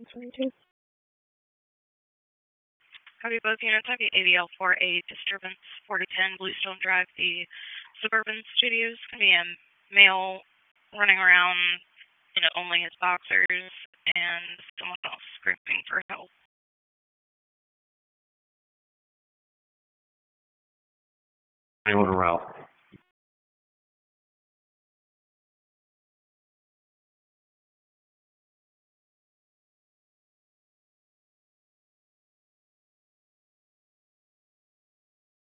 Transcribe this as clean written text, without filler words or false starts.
22. Copy both units. Have you AVL for a disturbance 4010 Bluestone Drive, the Suburban Studios. Can be a male running around in only his boxers and someone else screaming for help. Anyone around?